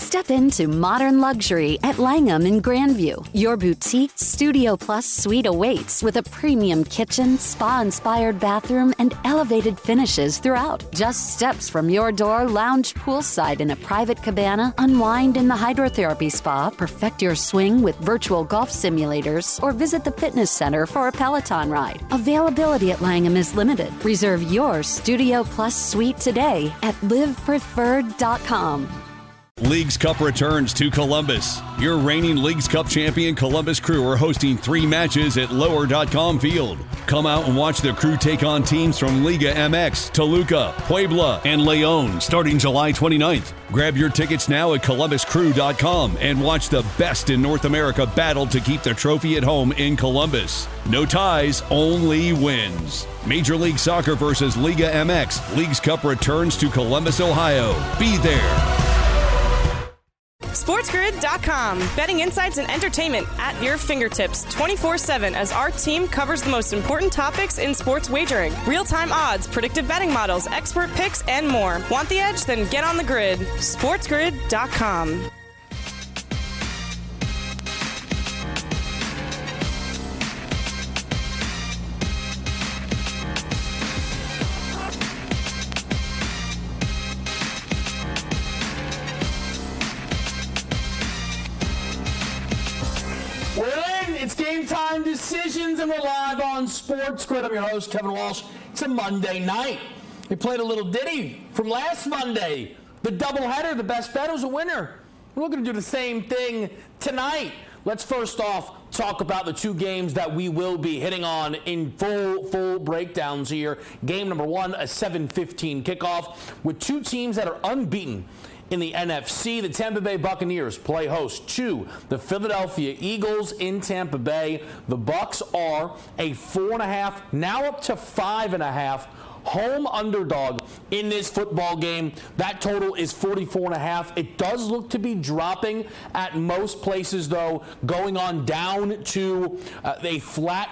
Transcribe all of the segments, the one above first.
Step into modern luxury at Langham in Grandview. Your boutique Studio Plus suite awaits with a premium kitchen, spa-inspired bathroom, and elevated finishes throughout. Just steps from your door, lounge poolside in a private cabana, unwind in the hydrotherapy spa, perfect your swing with virtual golf simulators, or visit the fitness center for a Peloton ride. Availability at Langham is limited. Reserve your Studio Plus suite today at livepreferred.com. Leagues Cup returns to Columbus. Your reigning Leagues Cup champion Columbus Crew are hosting 3 matches at Lower.com Field. Come out and watch the Crew take on teams from Liga MX, Toluca, Puebla, and León starting July 29th. Grab your tickets now at columbuscrew.com and watch the best in North America battle to keep the trophy at home in Columbus. No ties, only wins. Major League Soccer versus Liga MX. Leagues Cup returns to Columbus, Ohio. Be there. SportsGrid.com. Betting insights and entertainment at your fingertips 24/7 as our team covers the most important topics in sports wagering. Real-time odds, predictive betting models, expert picks, and more. Want the edge? Then get on the grid. SportsGrid.com. It's Game Time Decisions, and we're live on Sports Grid. I'm your host, Kevin Walsh. It's a Monday night. We played a little ditty from last Monday. The doubleheader, the best bet was a winner. We're going to do the same thing tonight. Let's first off talk about the 2 games that we will be hitting on in full breakdowns here. Game number 1, a 7:15 kickoff with 2 teams that are unbeaten in the NFC. The Tampa Bay Buccaneers play host to the Philadelphia Eagles in Tampa Bay. The Bucs are a 4.5, now up to 5.5 home underdog in this football game. That total is 44.5. It does look to be dropping at most places, though, going on down to a flat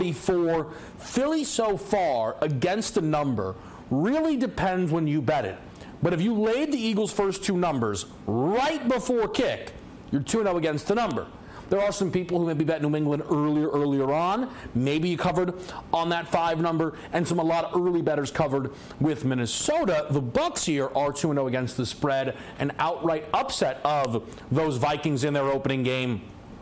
44. Philly so far against the number really depends when you bet it. But if you laid the Eagles' first 2 numbers right before kick, you're 2-0 against the number. There are some people who maybe bet New England earlier on. Maybe you covered on that 5 number, and a lot of early bettors covered with Minnesota. The Bucs here are 2-0 against the spread, an outright upset of those Vikings in their opening game.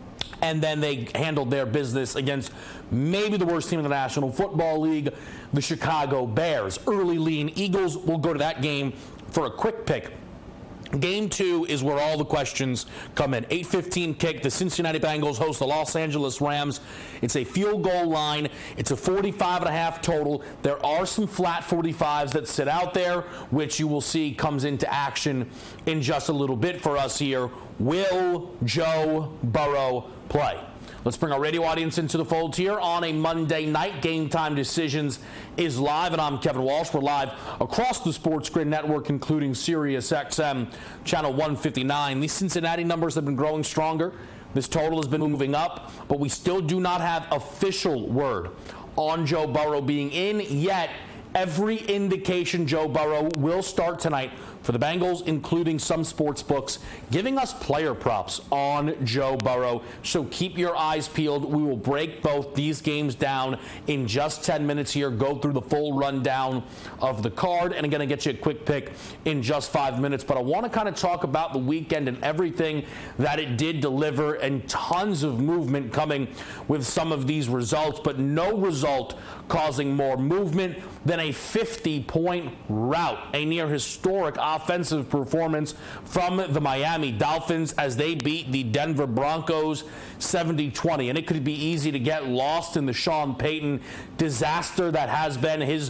And then they handled their business against maybe the worst team in the National Football League, the Chicago Bears. Early lean Eagles. We'll go to that game for a quick pick. Game 2 is where all the questions come in. 8:15 kick. The Cincinnati Bengals host the Los Angeles Rams. It's a field goal line. It's a 45.5 total. There are some flat 45s that sit out there, which you will see comes into action in just a little bit for us here. Will Joe Burrow play? Let's bring our radio audience into the fold here on a Monday night. Game Time Decisions is live, and I'm Kevin Walsh. We're live across the Sports Grid Network, including Sirius XM, Channel 159. These Cincinnati numbers have been growing stronger. This total has been moving up, but we still do not have official word on Joe Burrow being in yet. Every indication Joe Burrow will start tonight for the Bengals, including some sports books, giving us player props on Joe Burrow. So keep your eyes peeled. We will break both these games down in just 10 minutes here, go through the full rundown of the card, and I'm going to get you a quick pick in just 5 minutes. But I want to kind of talk about the weekend and everything that it did deliver, and tons of movement coming with some of these results, but no result causing more movement than a 50-point rout, a near historic offensive performance from the Miami Dolphins as they beat the Denver Broncos 70-20. And it could be easy to get lost in the Sean Payton disaster that has been his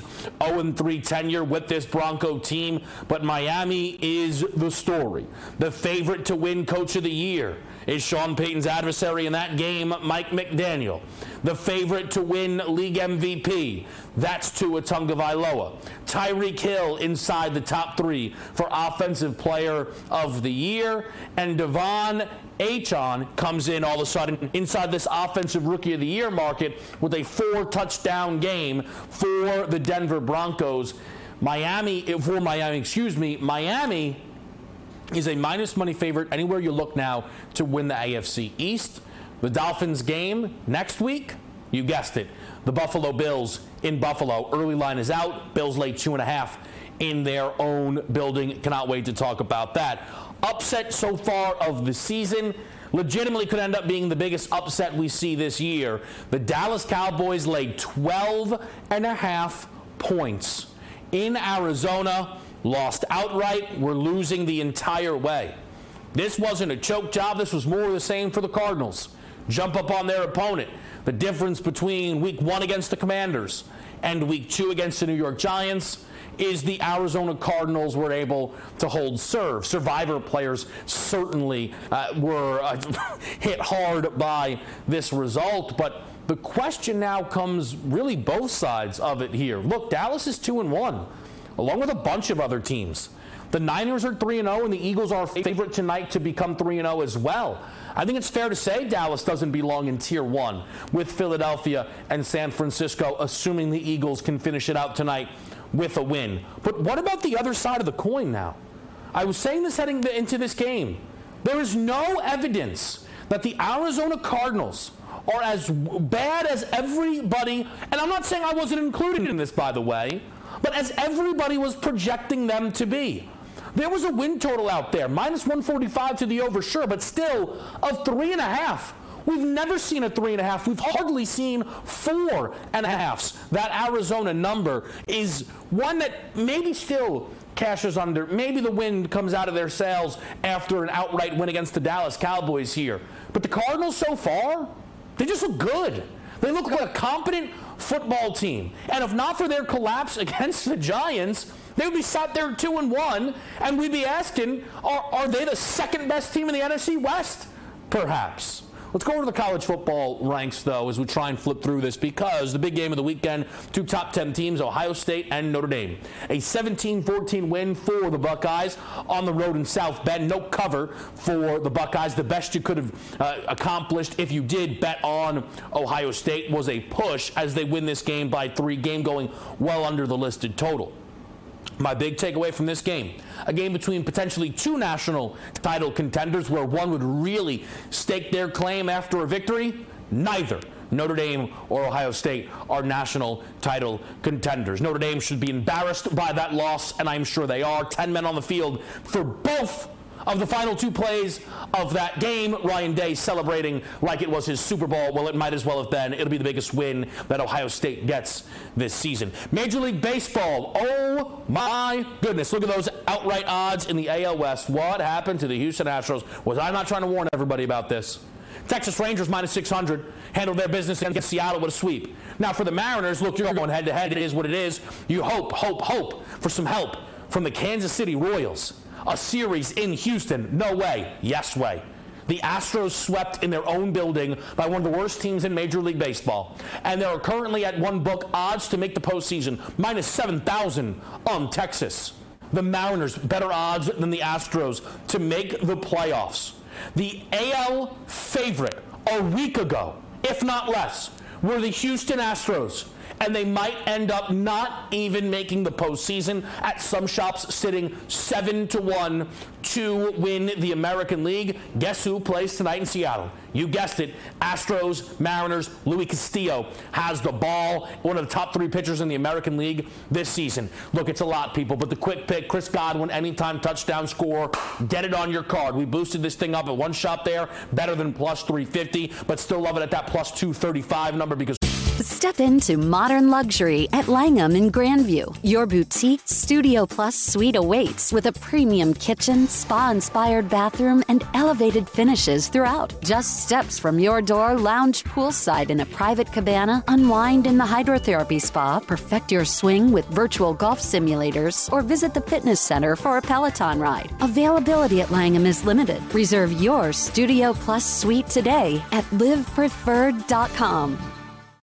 0-3 tenure with this Bronco team. But Miami is the story. The favorite to win Coach of the Year is Sean Payton's adversary in that game, Mike McDaniel. The favorite to win league MVP, that's Tua Tagovailoa. Tyreek Hill inside the top 3 for Offensive Player of the Year. And Devon Achane comes in all of a sudden inside this Offensive Rookie of the Year market with a 4-touchdown game for the Denver Broncos. Miami is a minus money favorite anywhere you look now to win the AFC East. The Dolphins game next week, you guessed it, the Buffalo Bills in Buffalo. Early line is out. Bills lay 2.5 in their own building. Cannot wait to talk about that. Upset so far of the season. Legitimately could end up being the biggest upset we see this year. The Dallas Cowboys laid 12.5 points in Arizona. Lost outright. We're losing the entire way. This wasn't a choke job. This was more of the same for the Cardinals. Jump up on their opponent. The difference between week 1 against the Commanders and week 2 against the New York Giants is the Arizona Cardinals were able to hold serve. Survivor players certainly were hit hard by this result, but the question now comes really both sides of it here. Look, Dallas is 2-1, along with a bunch of other teams. The Niners are 3-0, and the Eagles are favorite tonight to become 3-0 as well. I think it's fair to say Dallas doesn't belong in Tier 1 with Philadelphia and San Francisco, assuming the Eagles can finish it out tonight with a win. But what about the other side of the coin now? I was saying this heading into this game. There is no evidence that the Arizona Cardinals are as bad as everybody, and I'm not saying I wasn't included in this, by the way, but as everybody was projecting them to be. There was a win total out there, minus 145 to the over, sure, but still of 3.5. We've never seen a 3.5. We've hardly seen 4.5s. That Arizona number is one that maybe still cashes under. Maybe the wind comes out of their sails after an outright win against the Dallas Cowboys here. But the Cardinals so far, they just look good. They look like a competent football team. And if not for their collapse against the Giants, they would be sat there 2-1, and we'd be asking, are they the second best team in the NFC West? Perhaps. Let's go over to the college football ranks, though, as we try and flip through this, because the big game of the weekend, 2 top 10 teams, Ohio State and Notre Dame. A 17-14 win for the Buckeyes on the road in South Bend. No cover for the Buckeyes. The best you could have accomplished if you did bet on Ohio State was a push as they win this game by 3, game going well under the listed total. My big takeaway from this game, a game between potentially 2 national title contenders where one would really stake their claim after a victory. Neither Notre Dame or Ohio State are national title contenders. Notre Dame should be embarrassed by that loss, and I'm sure they are. 10 men on the field for both of the final 2 plays of that game. Ryan Day celebrating like it was his Super Bowl. Well, it might as well have been. It'll be the biggest win that Ohio State gets this season. Major League Baseball. Oh, my goodness. Look at those outright odds in the AL West. What happened to the Houston Astros? Was I not trying to warn everybody about this? Texas Rangers minus 600 handled their business against Seattle with a sweep. Now, for the Mariners, look, you're going head-to-head. It is what it is. You hope for some help from the Kansas City Royals. A series in Houston. No way. Yes way. The Astros swept in their own building by one of the worst teams in Major League Baseball. And they are currently at one book odds to make the postseason. Minus 7,000 on Texas. The Mariners, better odds than the Astros to make the playoffs. The AL favorite a week ago, if not less, were the Houston Astros. And they might end up not even making the postseason, at some shops sitting 7-1 to win the American League. Guess who plays tonight in Seattle? You guessed it, Astros, Mariners. Luis Castillo has the ball, one of the top 3 pitchers in the American League this season. Look, it's a lot, people, but the quick pick, Chris Godwin, anytime touchdown score, get it on your card. We boosted this thing up at one shop there, better than plus 350, but still love it at that plus 235 number because Step into modern luxury at Langham in Grandview. Your boutique Studio Plus suite awaits with a premium kitchen, spa-inspired bathroom, and elevated finishes throughout. Just steps from your door, lounge poolside in a private cabana, unwind in the hydrotherapy spa, perfect your swing with virtual golf simulators, or visit the fitness center for a Peloton ride. Availability at Langham is limited. Reserve your Studio Plus suite today at livepreferred.com.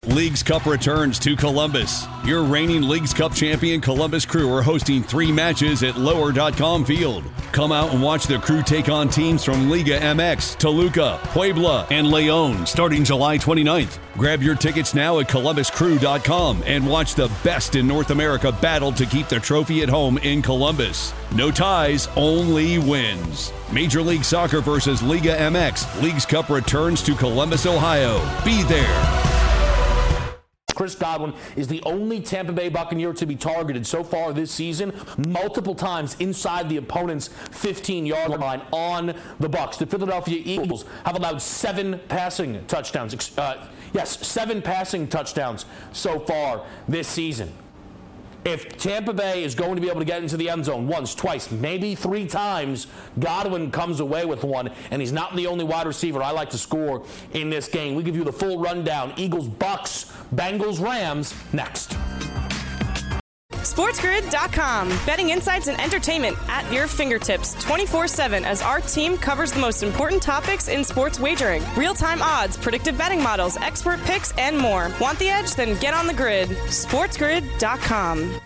Leagues Cup returns to Columbus. Your reigning Leagues Cup champion Columbus Crew are hosting 3 matches at lower.com field. Come out and watch the Crew take on teams from Liga MX, Toluca, Puebla, and León starting July 29th. Grab your tickets now at columbuscrew.com and watch the best in North America battle to keep the trophy at home in Columbus. No ties, only wins. Major League Soccer versus Liga MX. Leagues Cup returns to Columbus, Ohio. Be there. Chris Godwin is the only Tampa Bay Buccaneer to be targeted so far this season multiple times inside the opponent's 15-yard line on the Bucs. The Philadelphia Eagles have allowed 7 passing touchdowns. 7 passing touchdowns so far this season. If Tampa Bay is going to be able to get into the end zone once, twice, maybe 3 times, Godwin comes away with one, and he's not the only wide receiver I like to score in this game. We give you the full rundown. Eagles, Bucs, Bengals, Rams, next. SportsGrid.com. Betting insights and entertainment at your fingertips 24/7 as our team covers the most important topics in sports wagering. Real-time odds, predictive betting models, expert picks, and more. Want the edge? Then get on the grid. SportsGrid.com.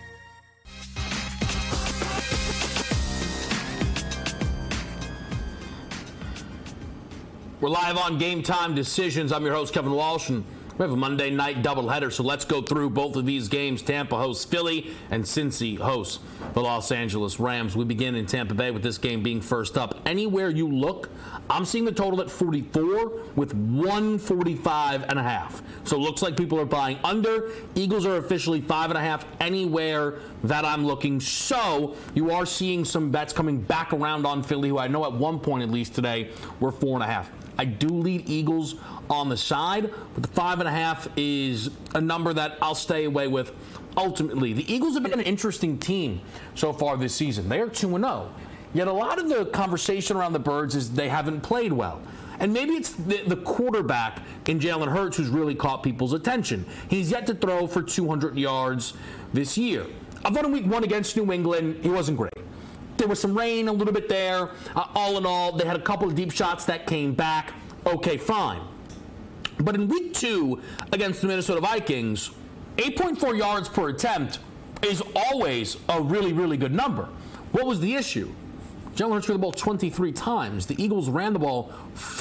We're live on Game Time Decisions. I'm your host, Kevin Walsh, and we have a Monday night doubleheader, so let's go through both of these games. Tampa hosts Philly, and Cincy hosts the Los Angeles Rams. We begin in Tampa Bay with this game being first up. Anywhere you look, I'm seeing the total at 44 with 145.5. So it looks like people are buying under. Eagles are officially 5.5 anywhere that I'm looking. So you are seeing some bets coming back around on Philly, who I know at one point at least today were 4.5. I do lead Eagles on the side, but the 5.5 is a number that I'll stay away with ultimately. The Eagles have been an interesting team so far this season. They are 2-0. Yet a lot of the conversation around the Birds is they haven't played well. And maybe it's the quarterback in Jalen Hurts who's really caught people's attention. He's yet to throw for 200 yards this year. I thought in week 1 against New England, he wasn't great. There was some rain a little bit there. All in all, they had a couple of deep shots that came back. Okay, fine. But in week 2 against the Minnesota Vikings, 8.4 yards per attempt is always a really, really good number. What was the issue? Jalen Hurts threw the ball 23 times. The Eagles ran the ball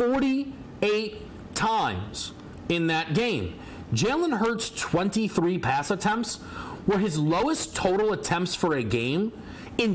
48 times in that game. Jalen Hurts' 23 pass attempts were his lowest total attempts for a game in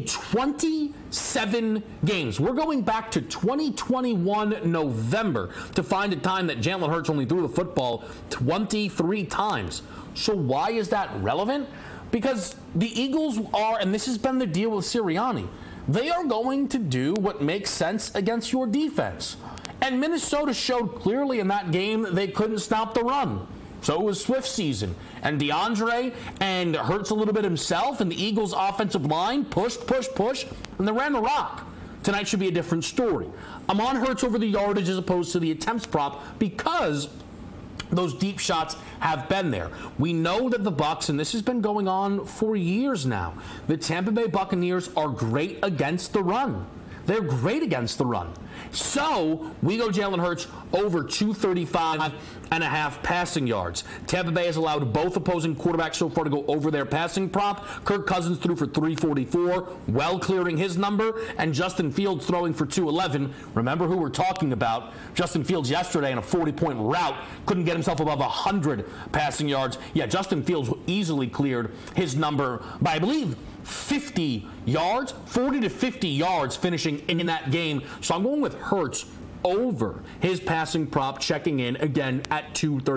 27 games. We're going back to 2021 November to find a time that Jalen Hurts only threw the football 23 times. So why is that relevant? Because the Eagles are, and this has been the deal with Sirianni, they are going to do what makes sense against your defense. And Minnesota showed clearly in that game that they couldn't stop the run. So it was Swift's season. And DeAndre and Hurts a little bit himself, and the Eagles' offensive line pushed, and they ran the rock. Tonight should be a different story. I'm on Hurts over the yardage as opposed to the attempts prop because those deep shots have been there. We know that the Bucs, and this has been going on for years now, the Tampa Bay Buccaneers are great against the run. They're great against the run. So we go Jalen Hurts over 235.5 passing yards. Tampa Bay has allowed both opposing quarterbacks so far to go over their passing prop. Kirk Cousins threw for 344, well clearing his number, and Justin Fields throwing for 211. Remember who we're talking about. Justin Fields yesterday in a 40-point rout couldn't get himself above 100 passing yards. Yeah, Justin Fields easily cleared his number by, I believe, 50 yards, 40 to 50 yards finishing in that game. So I'm going with Hurts over his passing prop, checking in again at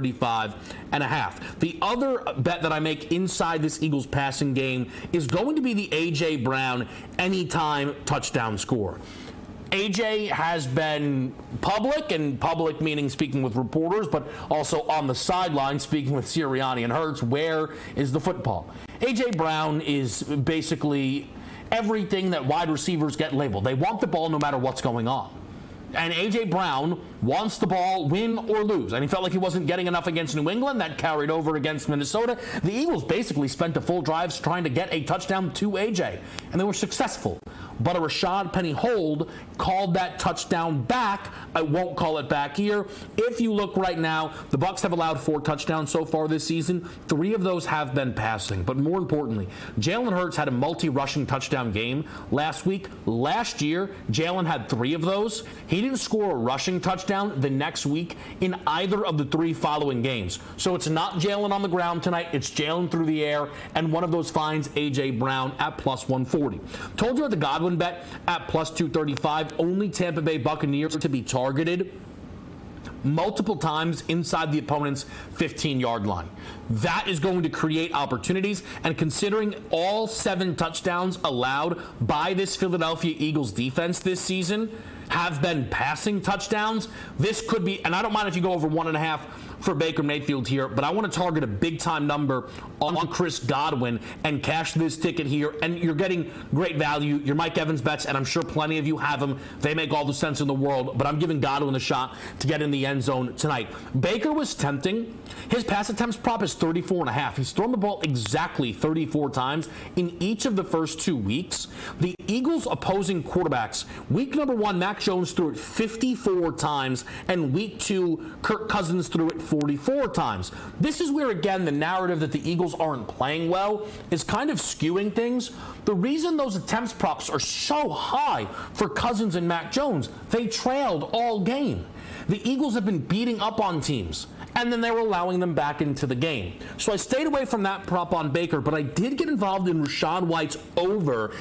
235.5. The other bet that I make inside this Eagles passing game is going to be the A.J. Brown anytime touchdown score. AJ has been public, and public meaning speaking with reporters, but also on the sideline speaking with Sirianni and Hurts. Where is the football? AJ Brown is basically everything that wide receivers get labeled. They want the ball no matter what's going on. And AJ Brown wants the ball, win or lose. And he felt like he wasn't getting enough against New England. That carried over against Minnesota. The Eagles basically spent the full drives trying to get a touchdown to A.J., and they were successful. But a Rashad Penny hold called that touchdown back. I won't call it back here. If you look right now, the Bucs have allowed 4 touchdowns so far this season. 3 of those have been passing. But more importantly, Jalen Hurts had a multi-rushing touchdown game last week. Last year, Jalen had 3 of those. He didn't score a rushing touchdown the next week in either of the 3 following games. So it's not Jalen on the ground tonight. It's Jalen through the air, and one of those finds A.J. Brown at plus 140. Told you at the Godwin bet at plus 235. Only Tampa Bay Buccaneers to be targeted multiple times inside the opponent's 15-yard line. That is going to create opportunities, and considering all 7 touchdowns allowed by this Philadelphia Eagles defense this season have been passing touchdowns, this could be, and I don't mind if you go over 1.5 for Baker Mayfield here, but I want to target a big-time number on Chris Godwin and cash this ticket here, and you're getting great value. Your Mike Evans bets, and I'm sure plenty of you have them. They make all the sense in the world, but I'm giving Godwin a shot to get in the end zone tonight. Baker was tempting. His pass attempts prop is 34.5. He's thrown the ball exactly 34 times in each of the first 2 weeks. The Eagles' opposing quarterbacks, week number 1, Mac Jones threw it 54 times, and week 2, Kirk Cousins threw it 44 times. This is where, again, the narrative that the Eagles aren't playing well is kind of skewing things. The reason those attempts props are so high for Cousins and Mac Jones, they trailed all game. The Eagles have been beating up on teams, and then they were allowing them back into the game. So I stayed away from that prop on Baker, but I did get involved in Rachaad White's over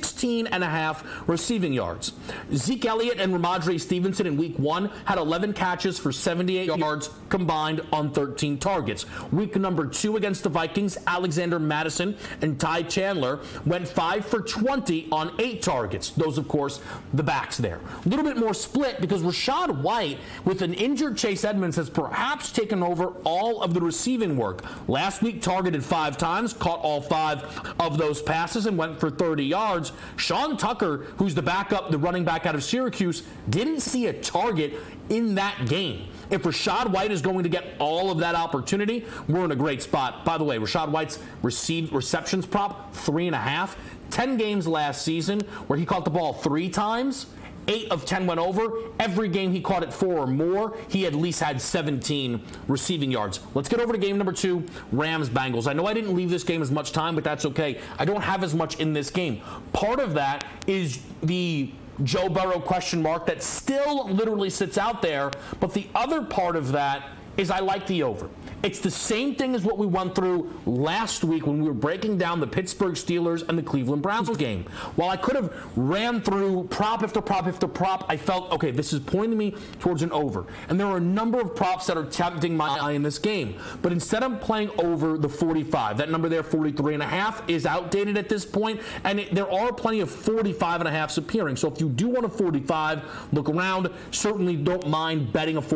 16.5 receiving yards. Zeke Elliott and Ramondre Stevenson in week 1 had 11 catches for 78 yards combined on 13 targets. Week number 2 against the Vikings, Alexander Mattison and Ty Chandler went 5 for 20 on 8 targets. Those, of course, the backs there. A little bit more split because Rachaad White, with an injured Chase Edmonds, has perhaps taken over all of the receiving work. Last week, targeted 5 times, caught all 5 of those passes and went for 30 yards. Sean Tucker, who's the backup, the running back out of Syracuse, didn't see a target in that game. If Rachaad White is going to get all of that opportunity, we're in a great spot. By the way, Rachaad White's receptions prop, 3.5. 10 games last season where he caught the ball 3 times. 8 of 10 went over. Every game he caught it 4 or more, he at least had 17 receiving yards. Let's get over to game number 2, Rams-Bengals. I know I didn't leave this game as much time, but that's okay. I don't have as much in this game. Part of that is the Joe Burrow question mark that still literally sits out there, but the other part of that is I like the over. It's the same thing as what we went through last week when we were breaking down the Pittsburgh Steelers and the Cleveland Browns game. While I could have ran through prop after prop after prop, I felt, okay, this is pointing me towards an over. And there are a number of props that are tempting my eye in this game. But instead I'm playing over the 45. That number there, 43.5, is outdated at this point, and there are plenty of 45.5s appearing. So if you do want a 45, look around. Certainly don't mind betting a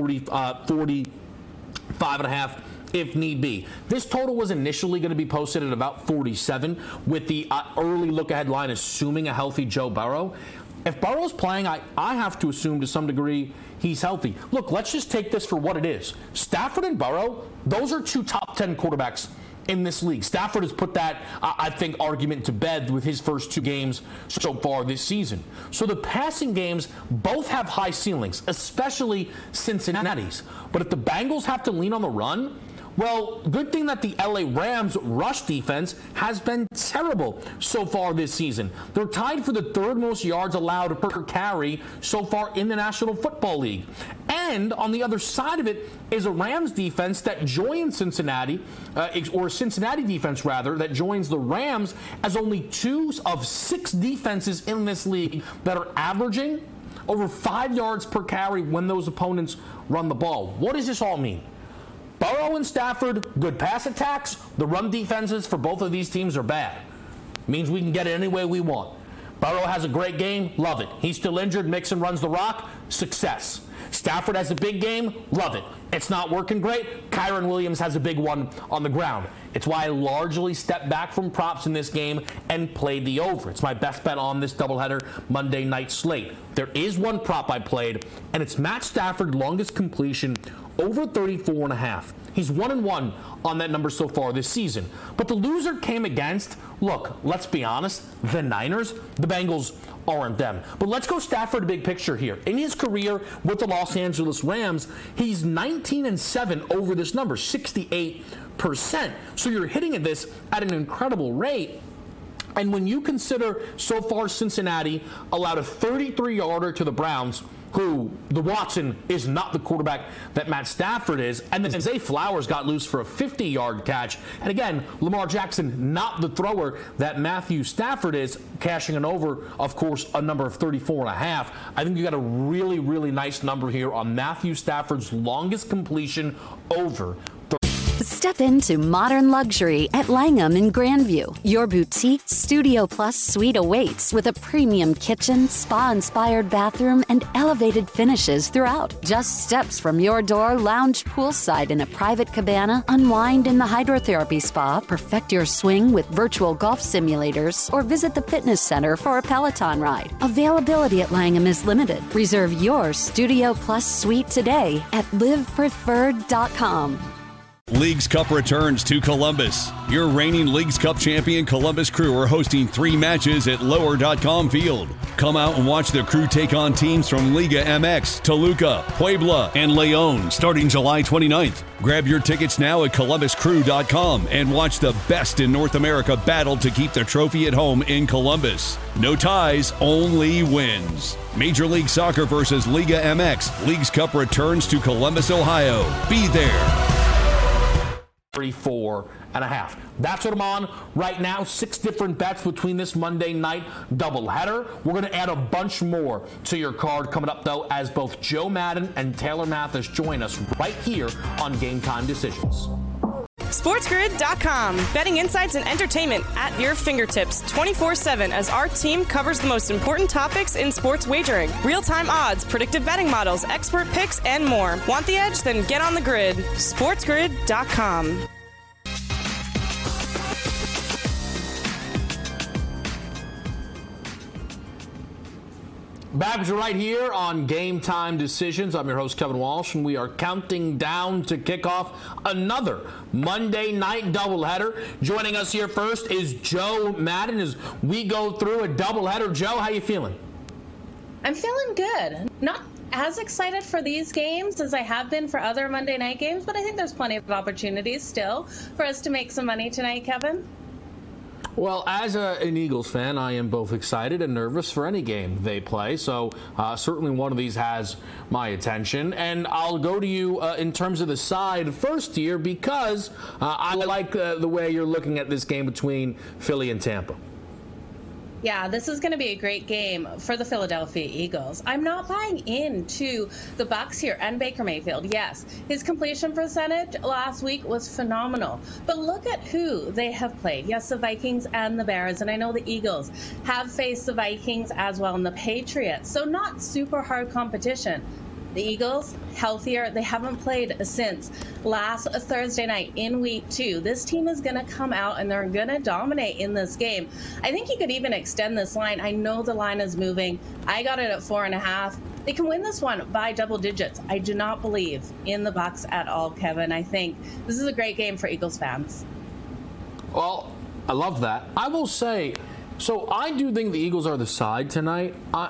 45.5 if need be. This total was initially going to be posted at about 47 with the early look-ahead line assuming a healthy Joe Burrow. If Burrow's playing, I have to assume to some degree he's healthy. Look, let's just take this for what it is. Stafford and Burrow, those are 2 top 10 quarterbacks in this league. Stafford has put that, I think, argument to bed with his first 2 games so far this season. So the passing games both have high ceilings, especially Cincinnati's. But if the Bengals have to lean on the run, well, good thing that the LA Rams rush defense has been terrible so far this season. They're tied for the 3rd most yards allowed per carry so far in the National Football League. And on the other side of it is a Rams defense that joins Cincinnati, or Cincinnati defense rather, that joins the Rams as only 2 of 6 defenses in this league that are averaging over 5 yards per carry when those opponents run the ball. What does this all mean? Burrow and Stafford, good pass attacks. The run defenses for both of these teams are bad. Means we can get it any way we want. Burrow has a great game, love it. He's still injured, Mixon runs the rock, success. Stafford has a big game, love it. It's not working great, Kyren Williams has a big one on the ground. It's why I largely stepped back from props in this game and played the over. It's my best bet on this doubleheader Monday night slate. There is one prop I played, and it's Matt Stafford longest completion over 34.5. He's 1-1 on that number so far this season. But the loser came against, look, let's be honest, the Niners. The Bengals aren't them. But let's go Stafford big picture here. In his career with the Los Angeles Rams, he's 19-7 over this number, 68%. So you're hitting at this at an incredible rate. And when you consider so far Cincinnati allowed a 33-yarder to the Browns, who the Watson is not the quarterback that Matt Stafford is, and then Zay Flowers got loose for a 50-yard catch. And again, Lamar Jackson not the thrower that Matthew Stafford is, cashing an over, of course, a number of 34.5. I think you got a really, really nice number here on Matthew Stafford's longest completion over. Step into modern luxury at Langham in Grandview. Your boutique Studio Plus suite awaits with a premium kitchen, spa-inspired bathroom, and elevated finishes throughout. Just steps from your door, lounge poolside in a private cabana, unwind in the hydrotherapy spa, perfect your swing with virtual golf simulators, or visit the fitness center for a Peloton ride. Availability at Langham is limited. Reserve your Studio Plus suite today at livepreferred.com. Leagues Cup returns to Columbus. Your reigning Leagues Cup champion Columbus Crew are hosting 3 matches at lower.com field. Come out and watch the Crew take on teams from Liga MX, Toluca, Puebla, and León starting July 29th. Grab your tickets now at columbuscrew.com and watch the best in North America battle to keep the trophy at home in Columbus. No ties, only wins. Major League Soccer versus Liga MX. Leagues Cup returns to Columbus, Ohio. Be there. 34.5. That's what I'm on right now. 6 different bets between this Monday night doubleheader. We're going to add a bunch more to your card coming up, though, as both Joe Madden and Taylor Mathis join us right here on Game Time Decisions. SportsGrid.com. Betting insights and entertainment at your fingertips 24/7 as our team covers the most important topics in sports wagering. Real-time odds, predictive betting models, expert picks, and more. Want the edge? Then get on the grid. SportsGrid.com. Back with you right here on Game Time Decisions. I'm your host, Kevin Walsh, and we are counting down to kick off another Monday night doubleheader. Joining us here first is Joe Madden as we go through a doubleheader. Joe, how you feeling? I'm feeling good. Not as excited for these games as I have been for other Monday night games, but I think there's plenty of opportunities still for us to make some money tonight, Kevin. Well, as an Eagles fan, I am both excited and nervous for any game they play. So certainly one of these has my attention. And I'll go to you in terms of the side first here because I like the way you're looking at this game between Philly and Tampa. Yeah, this is going to be a great game for the Philadelphia Eagles. I'm not buying into the Bucs here and Baker Mayfield. Yes, his completion percentage last week was phenomenal. But look at who they have played. Yes, the Vikings and the Bears. And I know the Eagles have faced the Vikings as well and the Patriots. So not super hard competition. The Eagles, healthier. They haven't played since last Thursday night in week 2. This team is going to come out and they're going to dominate in this game. I think you could even extend this line. I know the line is moving. I got it at 4.5. They can win this one by double digits. I do not believe in the Bucs at all, Kevin. I think this is a great game for Eagles fans. Well, I love that. I will say, so I do think the Eagles are the side tonight.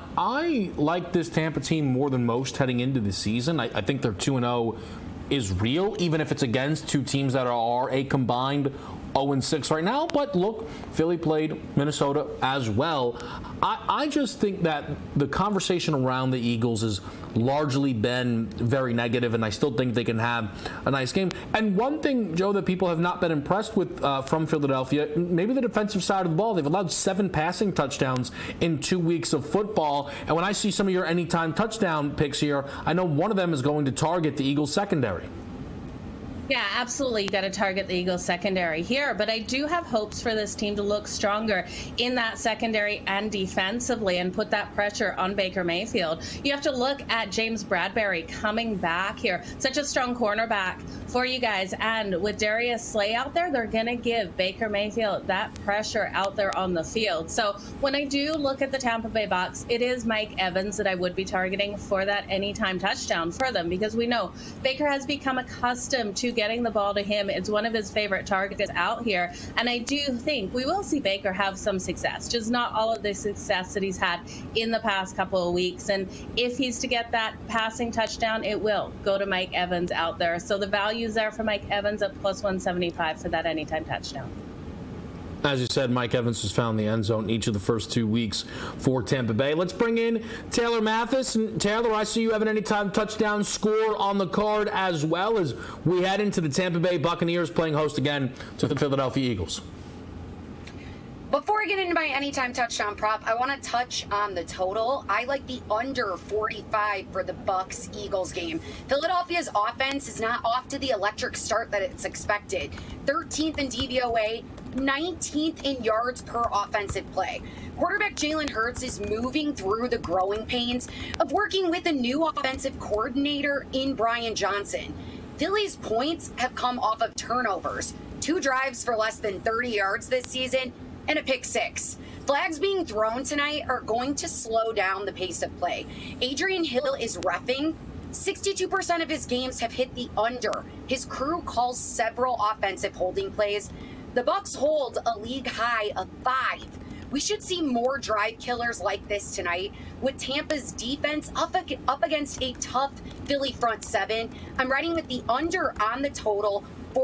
I like this Tampa team more than most heading into the season. I think their 2-0 is real, even if it's against two teams that are a combined 0-6 right now. But look, Philly played Minnesota as well. I just think that the conversation around the Eagles has largely been very negative, and I still think they can have a nice game. And one thing, Joe, that people have not been impressed with from Philadelphia, maybe the defensive side of the ball. They've allowed 7 passing touchdowns in 2 weeks of football. And when I see some of your anytime touchdown picks here, I know one of them is going to target the Eagles secondary. Yeah, absolutely. You got to target the Eagles secondary here, but I do have hopes for this team to look stronger in that secondary and defensively and put that pressure on Baker Mayfield. You have to look at James Bradbury coming back here. Such a strong cornerback for you guys. And with Darius Slay out there, they're going to give Baker Mayfield that pressure out there on the field. So when I do look at the Tampa Bay Bucs, it is Mike Evans that I would be targeting for that anytime touchdown for them, because we know Baker has become accustomed to getting the ball to him. It's one of his favorite targets out here. And I do think we will see Baker have some success, just not all of the success that he's had in the past couple of weeks. And if he's to get that passing touchdown, it will go to Mike Evans out there. So the value is there for Mike Evans at plus 175 for that anytime touchdown. As you said, Mike Evans has found the end zone each of the first 2 weeks for Tampa Bay. Let's bring in Taylor Mathis. And Taylor, I see you have an anytime touchdown score on the card as well as we head into the Tampa Bay Buccaneers playing host again to the Philadelphia Eagles. Before I get into my anytime touchdown prop, I want to touch on the total. I like the under 45 for the Bucs-Eagles game. Philadelphia's offense is not off to the electric start that it's expected. 13th in DVOA, 19th in yards per offensive play. Quarterback Jalen Hurts is moving through the growing pains of working with a new offensive coordinator in Brian Johnson. Philly's points have come off of turnovers, 2 drives for less than 30 yards this season, and a pick 6. Flags being thrown tonight are going to slow down the pace of play. Adrian Hill is reffing. 62% of his games have hit the under. His crew calls several offensive holding plays. The Bucs hold a league high of 5. We should see more drive killers like this tonight with Tampa's defense up against a tough Philly front 7. I'm riding with the under on the total,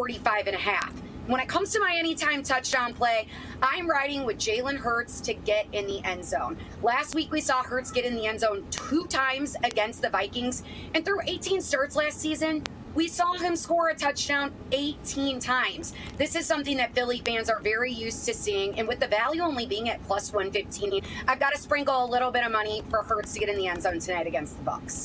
45.5. When it comes to my anytime touchdown play, I'm riding with Jalen Hurts to get in the end zone. Last week, we saw Hurts get in the end zone 2 times against the Vikings, and through 18 starts last season, we saw him score a touchdown 18 times. This is something that Philly fans are very used to seeing, and with the value only being at plus 115, I've got to sprinkle a little bit of money for Hurts to get in the end zone tonight against the Bucs.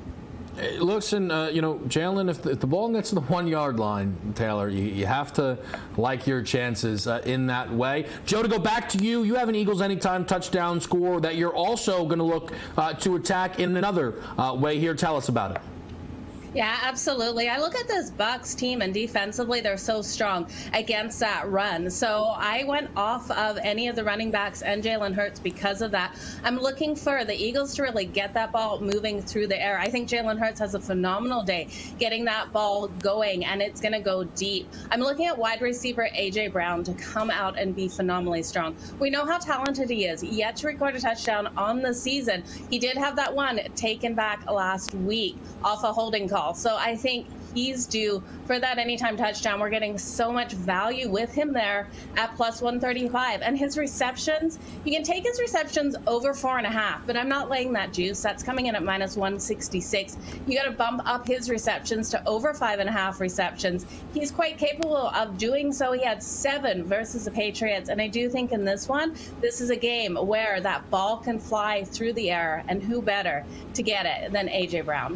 Listen, Jalen, if the ball gets to the 1 yard line, Taylor, you have to like your chances in that way. Joe, to go back to you, you have an Eagles anytime touchdown score that you're also going to look to attack in another way here. Tell us about it. Yeah, absolutely. I look at this Bucs team, and defensively, they're so strong against that run. So I went off of any of the running backs and Jalen Hurts because of that. I'm looking for the Eagles to really get that ball moving through the air. I think Jalen Hurts has a phenomenal day getting that ball going, and it's going to go deep. I'm looking at wide receiver A.J. Brown to come out and be phenomenally strong. We know how talented he is. Yet to record a touchdown on the season. He did have that one taken back last week off a holding call. So I think he's due for that anytime touchdown. We're getting so much value with him there at plus 135. And his receptions, you can take his receptions over 4.5, but I'm not laying that juice. That's coming in at minus 166. You got to bump up his receptions to over 5.5 receptions. He's quite capable of doing so. He had 7 versus the Patriots. And I do think in this one, this is a game where that ball can fly through the air, and who better to get it than A.J. Brown.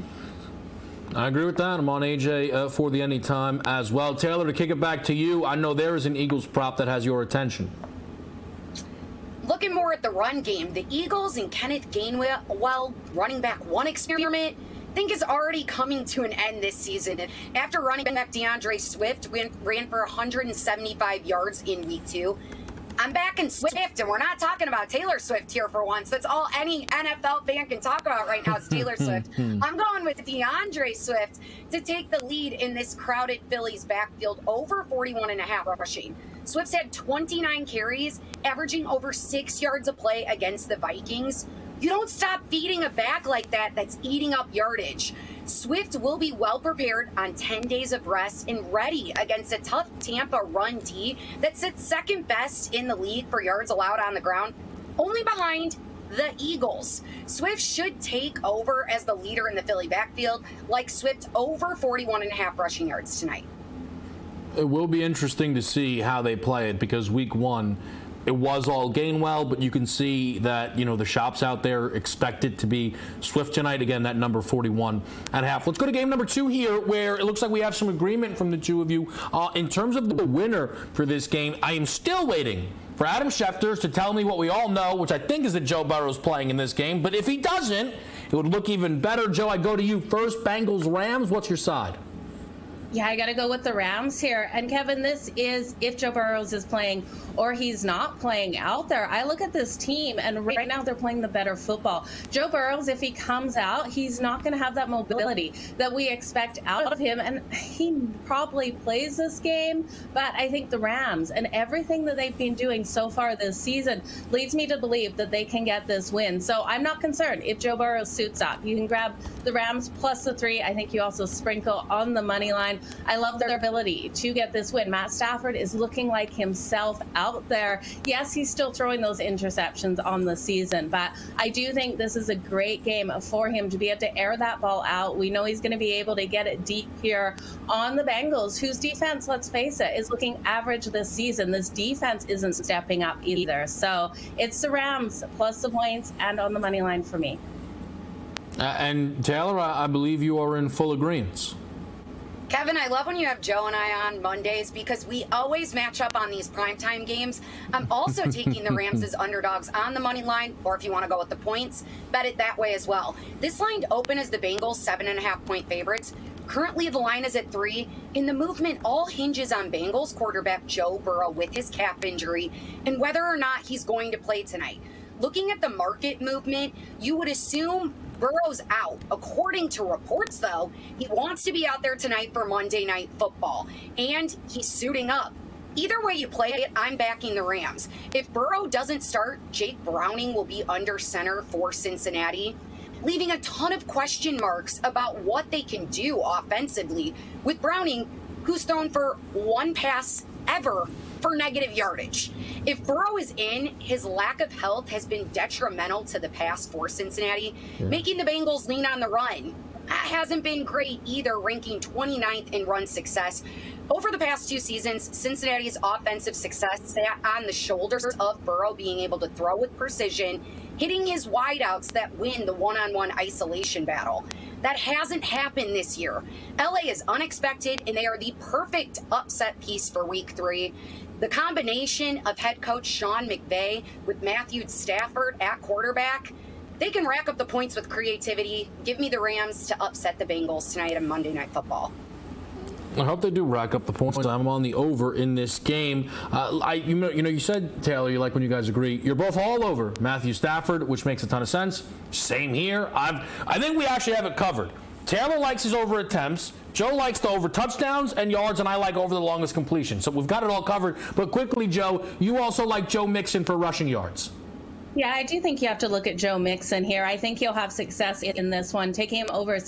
I agree with that. I'm on AJ for the anytime as well. Taylor, to kick it back to you, I know there is an Eagles prop that has your attention. Looking more at the run game, the Eagles and Kenneth Gainwell running back 1 experiment I think is already coming to an end this season. After running back DeAndre Swift ran for 175 yards in week 2. I'm back in Swift, and we're not talking about Taylor Swift here for once. That's all any NFL fan can talk about right now is Taylor Swift. I'm going with DeAndre Swift to take the lead in this crowded Phillies backfield, over 41.5 rushing. Swift's had 29 carries, averaging over 6 yards a play against the Vikings. You don't stop feeding a back like that that's eating up yardage. Swift will be well prepared on 10 days of rest and ready against a tough Tampa run D that sits second best in the league for yards allowed on the ground, only behind the Eagles. Swift should take over as the leader in the Philly backfield, like Swift over 41.5 rushing yards tonight. It will be interesting to see how they play it, because week 1, It was all Gainwell, but you can see that, the shops out there expect it to be Swift tonight. Again, that number 41.5. Let's go to game number 2 here, where it looks like we have some agreement from the two of you. In terms of the winner for this game, I am still waiting for Adam Schefter to tell me what we all know, which I think is that Joe Burrow's playing in this game. But if he doesn't, it would look even better. Joe, I go to you first. Bengals-Rams, what's your side? Yeah, I got to go with the Rams here. And Kevin, this is if Joe Burrows is playing or he's not playing out there. I look at this team, and right now they're playing the better football. Joe Burrows, if he comes out, he's not going to have that mobility that we expect out of him. And he probably plays this game, but I think the Rams and everything that they've been doing so far this season leads me to believe that they can get this win. So I'm not concerned if Joe Burrows suits up. You can grab the Rams plus the 3. I think you also sprinkle on the money line. I love their ability to get this win. Matt Stafford is looking like himself out there. Yes, he's still throwing those interceptions on the season, but I do think this is a great game for him to be able to air that ball out. We know he's going to be able to get it deep here on the Bengals, whose defense, let's face it, is looking average this season. This defense isn't stepping up either. So it's the Rams plus the points and on the money line for me. And Taylor, I believe you are in full agreement. Kevin, I love when you have Joe and I on Mondays because we always match up on these primetime games. I'm also taking the Rams as underdogs on the money line, or if you want to go with the points, bet it that way as well. This line opened as the Bengals 7.5-point favorites. Currently, the line is at 3, and the movement all hinges on Bengals quarterback Joe Burrow with his calf injury and whether or not he's going to play tonight. Looking at the market movement, you would assume Burrow's out. According to reports, though, he wants to be out there tonight for Monday Night Football, and he's suiting up. Either way you play it, I'm backing the Rams. If Burrow doesn't start, Jake Browning will be under center for Cincinnati, leaving a ton of question marks about what they can do offensively with Browning, who's thrown for 1 pass ever for negative yardage. If Burrow is in, his lack of health has been detrimental to the pass for Cincinnati, making the Bengals lean on the run. Hasn't been great either, ranking 29th in run success. Over the past 2 seasons, Cincinnati's offensive success sat on the shoulders of Burrow being able to throw with precision, hitting his wideouts that win the one-on-one isolation battle. That hasn't happened this year. LA is unexpected, and they are the perfect upset piece for Week 3. The combination of head coach Sean McVay with Matthew Stafford at quarterback, they can rack up the points with creativity. Give me the Rams to upset the Bengals tonight on Monday Night Football. I hope they do rack up the points. I'm on the over in this game. You said, Taylor, you like when you guys agree. You're both all over Matthew Stafford, which makes a ton of sense. Same here. I think we actually have it covered. Taylor likes his over attempts. Joe likes the over touchdowns and yards, and I like over the longest completion. So we've got it all covered. But quickly, Joe, you also like Joe Mixon for rushing yards. Yeah, I do think you have to look at Joe Mixon here. I think he'll have success in this one, taking him over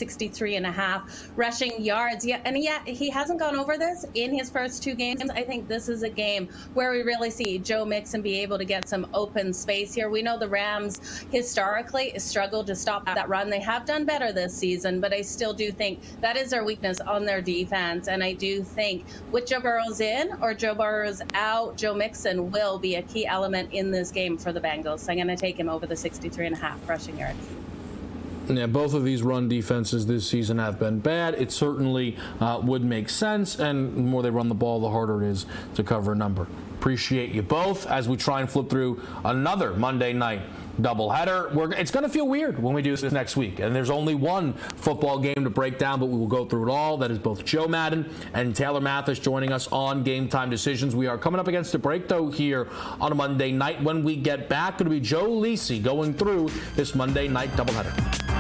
63.5 rushing yards. Yeah, and yet he hasn't gone over this in his first 2 games. I think this is a game where we really see Joe Mixon be able to get some open space here. We know the Rams historically struggled to stop that run. They have done better this season, but I still do think that is their weakness on their defense. And I do think with Joe Burrows in or Joe Burrows out, Joe Mixon will be a key element in this game for the Bengals. So I'm going to take him over the 63.5 rushing yards. Yeah, both of these run defenses this season have been bad. It certainly would make sense, and the more they run the ball, the harder it is to cover a number. Appreciate you both as we try and flip through another Monday night doubleheader. It's going to feel weird when we do this next week, and there's only one football game to break down, but we will go through it all. That is both Joe Madden and Taylor Mathis joining us on Game Time Decisions. We are coming up against a break, though, here on a Monday night. When we get back, it'll be Joe Lisi going through this Monday night doubleheader.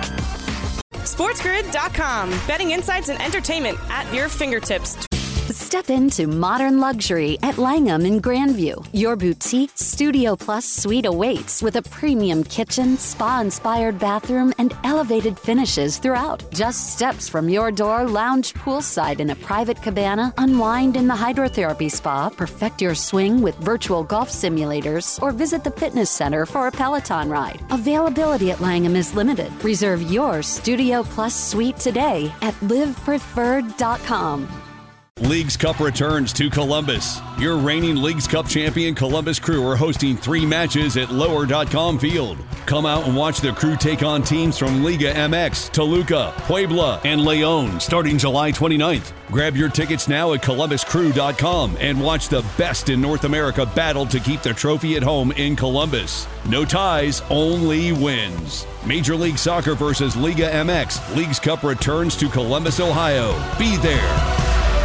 SportsGrid.com. Betting insights and entertainment at your fingertips. Step into modern luxury at Langham in Grandview. Your boutique Studio Plus suite awaits with a premium kitchen, spa-inspired bathroom, and elevated finishes throughout. Just steps from your door, lounge poolside in a private cabana, unwind in the hydrotherapy spa, perfect your swing with virtual golf simulators, or visit the fitness center for a Peloton ride. Availability at Langham is limited. Reserve your Studio Plus suite today at livepreferred.com. Leagues Cup returns to Columbus. Your reigning Leagues Cup champion Columbus Crew are hosting 3 matches at Lower.com Field. Come out and watch the Crew take on teams from Liga MX, Toluca, Puebla, and León starting July 29th. Grab your tickets now at ColumbusCrew.com and watch the best in North America battle to keep the trophy at home in Columbus. No ties, only wins. Major League Soccer versus Liga MX. Leagues Cup returns to Columbus, Ohio. Be there.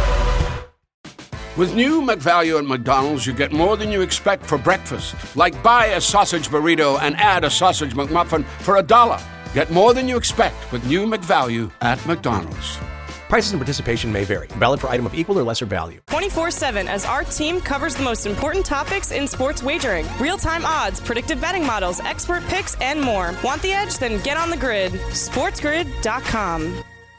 With new McValue at McDonald's, you get more than you expect for breakfast. Like buy a sausage burrito and add a sausage McMuffin for $1. Get more than you expect with new McValue at McDonald's. Prices and participation may vary. Valid for item of equal or lesser value. 24/7 as our team covers the most important topics in sports wagering. Real-time odds, predictive betting models, expert picks, and more. Want the edge? Then get on the grid. SportsGrid.com.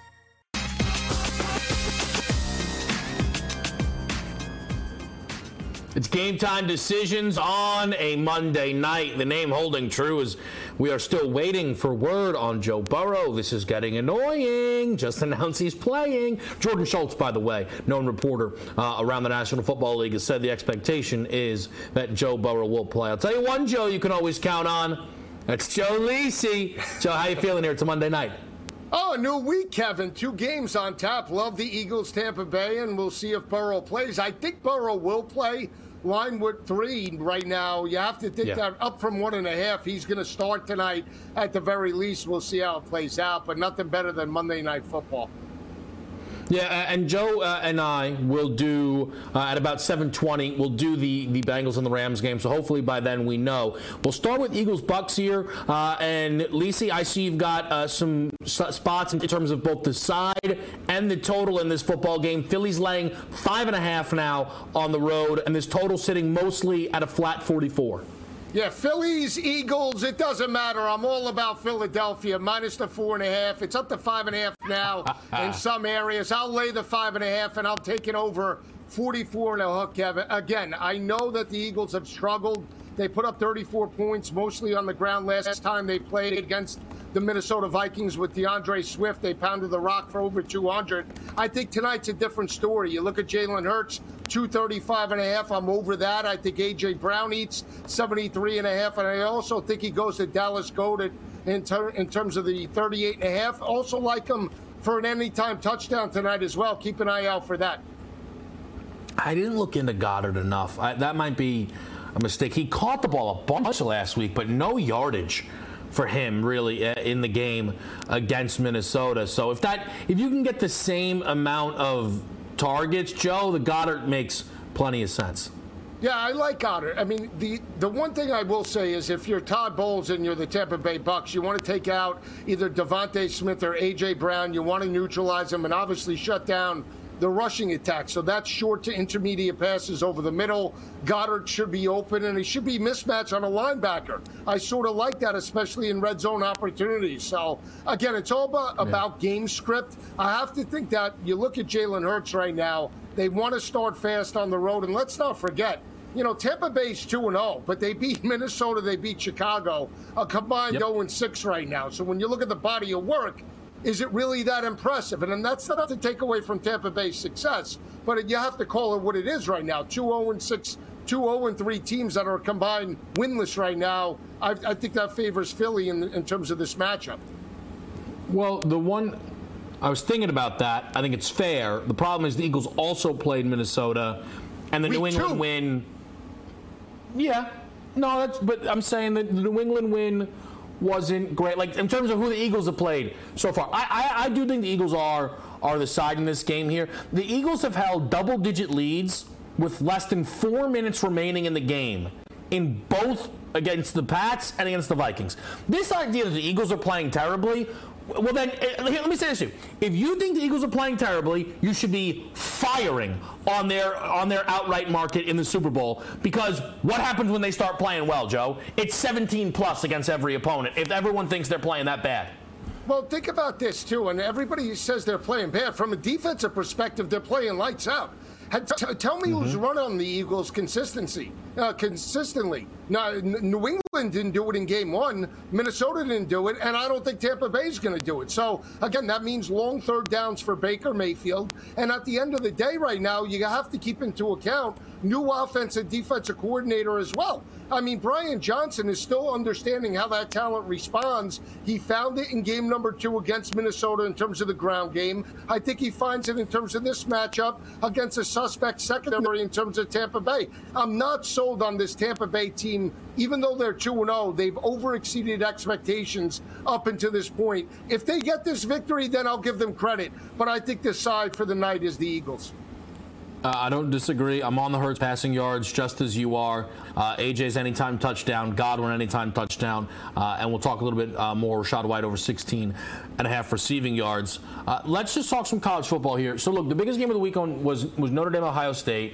It's game time decisions on a Monday night. The name holding true is we are still waiting for word on Joe Burrow. This is getting annoying. Just announced he's playing. Jordan Schultz, by the way, known reporter around the National Football League, has said the expectation is that Joe Burrow will play. I'll tell you one Joe you can always count on. That's Joe Lisi. Joe, how you feeling here? It's a Monday night. Oh, a new week, Kevin. 2 games on tap. Love the Eagles, Tampa Bay, and we'll see if Burrow plays. I think Burrow will play. Line with 3 right now. You have to think that up from 1.5. He's going to start tonight at the very least. We'll see how it plays out, but nothing better than Monday Night Football. Yeah, and Joe and I will do, at about 7:20, we'll do the Bengals and the Rams game, so hopefully by then we know. We'll start with Eagles-Bucks here, and Lisi, I see you've got some spots in terms of both the side and the total in this football game. Philly's laying 5.5 now on the road, and this total sitting mostly at a flat 44. Yeah, Phillies, Eagles, it doesn't matter. I'm all about Philadelphia, minus the 4.5. It's up to 5.5 now in some areas. I'll lay the 5.5, and I'll take it over 44 and a hook, Kevin. Again, I know that the Eagles have struggled. They put up 34 points, mostly on the ground last time they played against the Minnesota Vikings with DeAndre Swift. They pounded the rock for over 200. I think tonight's a different story. You look at Jalen Hurts, 235.5. I'm over that. I think A.J. Brown eats 73.5. And I also think he goes to Dallas Goedert in terms of the 38.5. Also like him for an anytime touchdown tonight as well. Keep an eye out for that. I didn't look into Goddard enough. That might be a mistake. He caught the ball a bunch last week, but no yardage for him really in the game against Minnesota. So if you can get the same amount of targets, Joe, the Goddard makes plenty of sense. Yeah, I like Goddard. I mean, the one thing I will say is if you're Todd Bowles and you're the Tampa Bay Bucks, you want to take out either Devontae Smith or A.J. Brown. You want to neutralize them and obviously shut down the rushing attack. So that's short to intermediate passes over the middle. Goddard should be open, and he should be mismatched on a linebacker. I sort of like that, especially in red zone opportunities. So, again, it's all about game script. I have to think that you look at Jalen Hurts right now, they want to start fast on the road. And let's not forget, Tampa Bay's 2-0, but they beat Minnesota, they beat Chicago, a combined 0-6 right now. So when you look at the body of work, is it really that impressive? And that's not to take away from Tampa Bay's success, but you have to call it what it is right now. 2-0-6, 2-0-3 teams that are combined winless right now. I think that favors Philly in terms of this matchup. Well, the one I was thinking about that. I think it's fair. The problem is the Eagles also played Minnesota, and the New England win. Yeah, no, but I'm saying that the New England win wasn't great. Like, in terms of who the Eagles have played so far, I do think the Eagles are the side in this game here. The Eagles have held double-digit leads with less than 4 minutes remaining in the game in both against the Pats and against the Vikings. This idea that the Eagles are playing terribly, well then, let me say this to you. If you think the Eagles are playing terribly, you should be firing on their outright market in the Super Bowl, because what happens when they start playing well, Joe? It's 17+ against every opponent if everyone thinks they're playing that bad. Well, think about this, too, and everybody says they're playing bad. From a defensive perspective, they're playing lights out. Tell me who's run on the Eagles consistently. Now, New England didn't do it in game one. Minnesota didn't do it, and I don't think Tampa Bay is going to do it. So, again, that means long third downs for Baker Mayfield. And at the end of the day right now, you have to keep into account new offensive defensive coordinator as well. I mean, Brian Johnson is still understanding how that talent responds. He found it in game number 2 against Minnesota in terms of the ground game. I think he finds it in terms of this matchup against a suspect secondary in terms of Tampa Bay. I'm not sold on this Tampa Bay team. Even though they're 2-0, they've overexceeded expectations up until this point. If they get this victory, then I'll give them credit. But I think the side for the night is the Eagles. I don't disagree. I'm on the Hurts passing yards just as you are. AJ's anytime touchdown, Godwin anytime touchdown, and we'll talk a little bit more. Rachaad White over 16.5 receiving yards. Let's just talk some college football here. So look, the biggest game of the week was Notre Dame, Ohio State.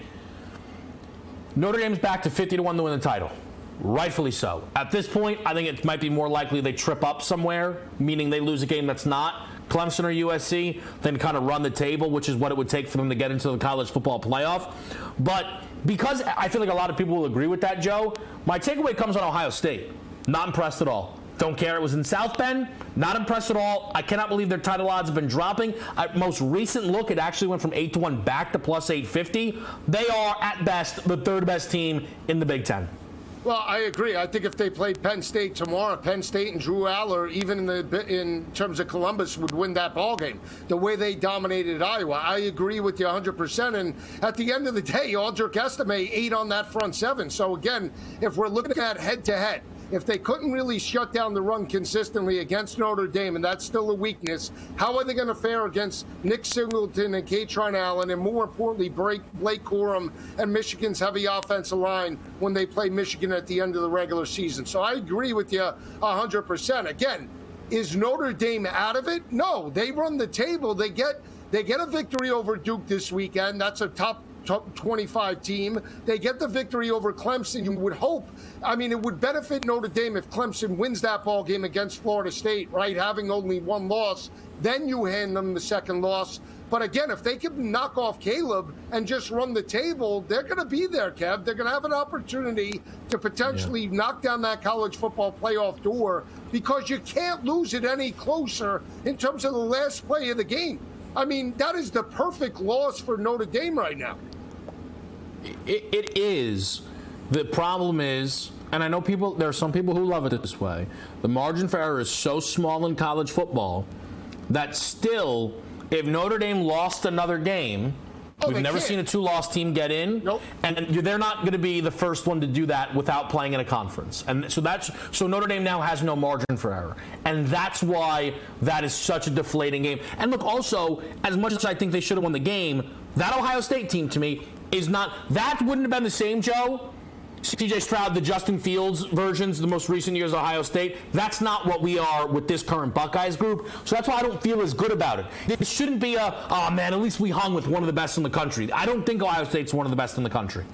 Notre Dame's back to 50-1 to win the title. Rightfully so. At this point, I think it might be more likely they trip up somewhere, meaning they lose a game that's not Clemson or USC, then kind of run the table, which is what it would take for them to get into the college football playoff. But because I feel like a lot of people will agree with that, Joe, my takeaway comes on Ohio State. Not impressed at all. Don't care. It was in South Bend. Not impressed at all. I cannot believe their title odds have been dropping. Most recent look, it actually went from 8-1 back to plus 850. They are, at best, the third best team in the Big Ten. Well, I agree. I think if they played Penn State tomorrow, Penn State and Drew Aller, even in terms of Columbus, would win that ball game. The way they dominated Iowa, I agree with you 100%. And at the end of the day, Audric Estime ate on that front seven. So again, if we're looking at head-to-head, if they couldn't really shut down the run consistently against Notre Dame, and that's still a weakness, how are they going to fare against Nick Singleton and Kaytron Allen, and more importantly, Blake Corum and Michigan's heavy offensive line when they play Michigan at the end of the regular season? So I agree with you 100%. Again, is Notre Dame out of it? No, they run the table. They get a victory over Duke this weekend. That's a top 25 team. They get the victory over Clemson. You would hope, I mean, it would benefit Notre Dame if Clemson wins that ball game against Florida State, right? Having only one loss, then you hand them the second loss. But again, if they can knock off Caleb and just run the table, they're going to be there, Kev. They're going to have an opportunity to potentially knock down that college football playoff door, because you can't lose it any closer in terms of the last play of the game. I mean, that is the perfect loss for Notre Dame right now. It is. The problem is, and I know there are some people who love it this way, the margin for error is so small in college football that still, if Notre Dame lost another game, we've never seen a two-loss team get in. Nope. And they're not going to be the first one to do that without playing in a conference. And so Notre Dame now has no margin for error. And that's why that is such a deflating game. And look, also, as much as I think they should have won the game, that Ohio State team to me is not, that wouldn't have been the same, Joe. C.J. Stroud, the Justin Fields versions, the most recent years of Ohio State, that's not what we are with this current Buckeyes group. So that's why I don't feel as good about it. It shouldn't be oh man, at least we hung with one of the best in the country. I don't think Ohio State's one of the best in the country.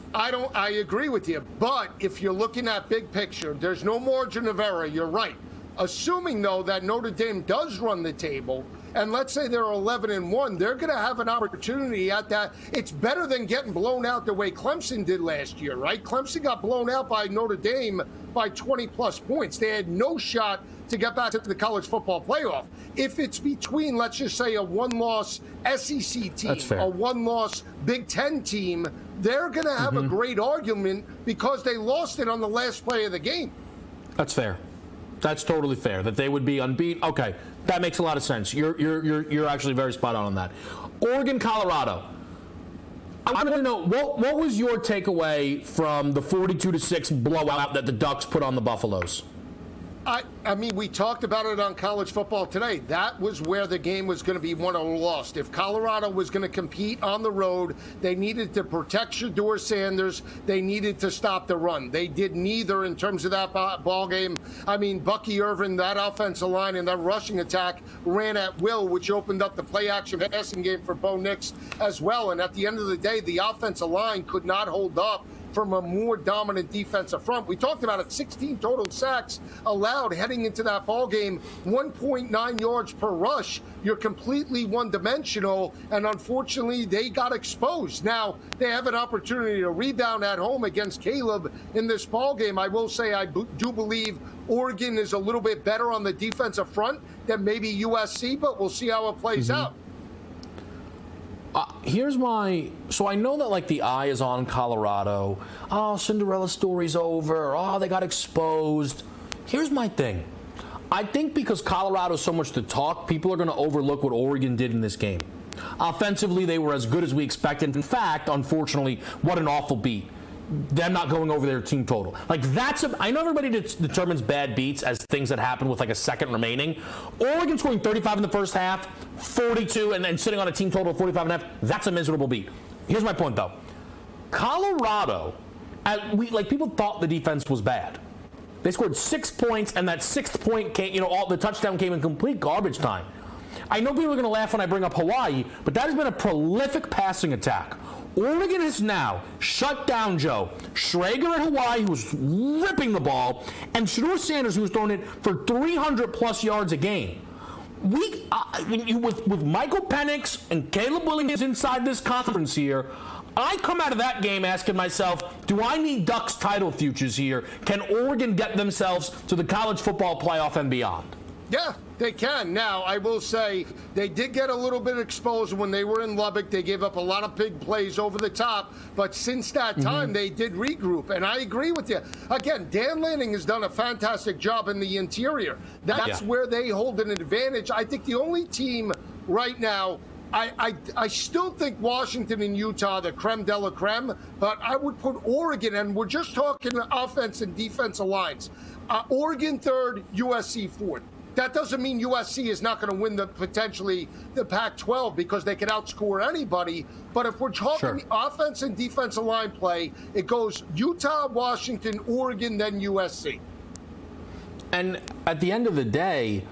I agree with you. But if you're looking at big picture, there's no margin of error. You're right. Assuming, though, that Notre Dame does run the table, and let's say they're 11-1, they're going to have an opportunity at that. It's better than getting blown out the way Clemson did last year, right? Clemson got blown out by Notre Dame by 20-plus points. They had no shot to get back to the college football playoff. If it's between, let's just say, a one-loss SEC team, a one-loss Big Ten team, they're going to have a great argument because they lost it on the last play of the game. That's fair. That's totally fair, that they would be unbeaten. Okay, that makes a lot of sense. You're actually very spot on that. Oregon, Colorado. I want to know, what was your takeaway from the 42-6 blowout that the Ducks put on the Buffaloes? I mean, we talked about it on College Football Today. That was where the game was going to be won or lost. If Colorado was going to compete on the road, they needed to protect Shedeur Sanders. They needed to stop the run. They did neither in terms of that ball game. I mean, Bucky Irvin, that offensive line and that rushing attack ran at will, which opened up the play-action passing game for Bo Nix as well. And at the end of the day, the offensive line could not hold up from a more dominant defensive front. We talked about it, 16 total sacks allowed heading into that ball game, 1.9 yards per rush. You're completely one-dimensional, and unfortunately, they got exposed. Now, they have an opportunity to rebound at home against Caleb in this ball game. I will say I do believe Oregon is a little bit better on the defensive front than maybe USC, but we'll see how it plays out. Here's my... So I know that, like, the eye is on Colorado. Oh, Cinderella story's over. Oh, they got exposed. Here's my thing. I think because Colorado's so much to talk, people are going to overlook what Oregon did in this game. Offensively, they were as good as we expected. In fact, unfortunately, what an awful beat. Them not going over their team total. Like, I know everybody determines bad beats as things that happen with like a second remaining. Oregon scoring 35 in the first half, 42, and then sitting on a team total of 45 and a half, that's a miserable beat. Here's my point, though. Colorado, people thought the defense was bad. They scored 6 points, and that 6th point came, the touchdown came in complete garbage time. I know people are going to laugh when I bring up Hawaii, but that has been a prolific passing attack. Oregon has now shut down Joe Schrager at Hawaii, who was ripping the ball, and Shedeur Sanders, who was throwing it for 300-plus yards a game. With Michael Penix and Caleb Williams inside this conference here, I come out of that game asking myself, do I need Ducks title futures here? Can Oregon get themselves to the college football playoff and beyond? Yeah, they can. Now, I will say they did get a little bit exposed when they were in Lubbock. They gave up a lot of big plays over the top. But since that time, they did regroup. And I agree with you. Again, Dan Lanning has done a fantastic job in the interior. That's where they hold an advantage. I think the only team right now, I still think Washington and Utah, the creme de la creme, but I would put Oregon, and we're just talking offense and defensive lines. Oregon third, USC fourth. That doesn't mean USC is not going to win potentially the Pac-12 because they can outscore anybody. But if we're talking offense and defensive line play, it goes Utah, Washington, Oregon, then USC. And at the end of the day,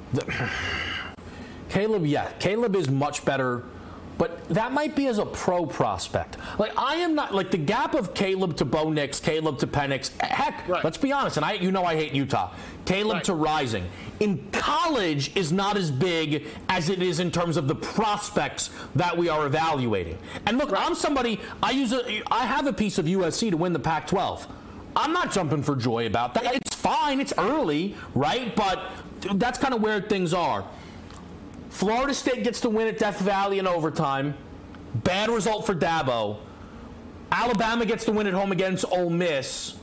Caleb is much better, but that might be as a pro prospect. Like, I am not, like, the gap of Caleb to Bo Nix, Caleb to Penix, heck, let's be honest, and I hate Utah. Caleb to Rising. In college is not as big as it is in terms of the prospects that we are evaluating. And look, I'm somebody, I have a piece of USC to win the Pac-12. I'm not jumping for joy about that. It's fine, it's early, right? But that's kind of where things are. Florida State gets to win at Death Valley in overtime. Bad result for Dabo. Alabama gets to win at home against Ole Miss.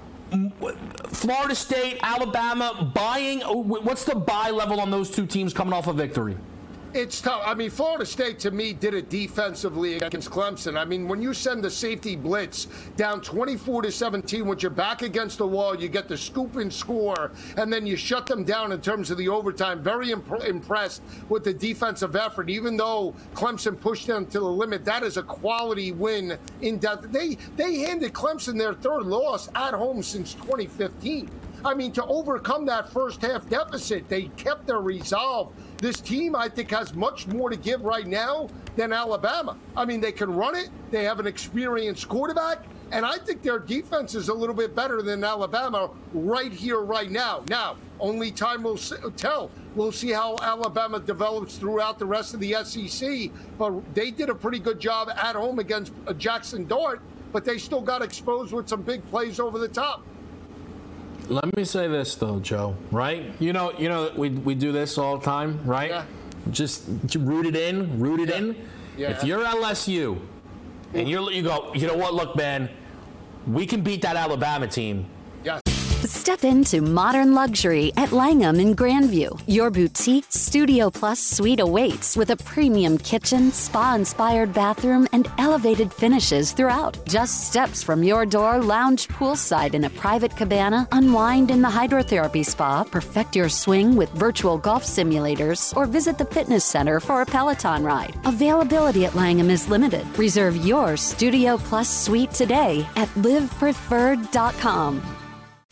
Florida State, Alabama, buying. What's the buy level on those two teams coming off a victory? It's tough. I mean, Florida State, to me, did it defensively against Clemson. I mean, when you send the safety blitz down 24-17, with your back against the wall, you get the scoop and score, and then you shut them down in terms of the overtime. Very impressed with the defensive effort. Even though Clemson pushed them to the limit, that is a quality win in depth. They handed Clemson their third loss at home since 2015. I mean, to overcome that first half deficit, they kept their resolve. This team, I think, has much more to give right now than Alabama. I mean, they can run it. They have an experienced quarterback. And I think their defense is a little bit better than Alabama right here, right now. Now, only time will tell. We'll see how Alabama develops throughout the rest of the SEC. But they did a pretty good job at home against Jackson Dart. But they still got exposed with some big plays over the top. Let me say this, though, Joe, right? You know, we do this all the time, right? Yeah. Just root it in. Yeah. If you're LSU and you go, you know what, look, man, we can beat that Alabama team. Yes. Step into modern luxury at Langham in Grandview. Your boutique Studio Plus suite awaits with a premium kitchen, spa-inspired bathroom, and elevated finishes throughout. Just steps from your door, lounge poolside in a private cabana, unwind in the hydrotherapy spa, perfect your swing with virtual golf simulators, or visit the fitness center for a Peloton ride. Availability at Langham is limited. Reserve your Studio Plus suite today at livepreferred.com.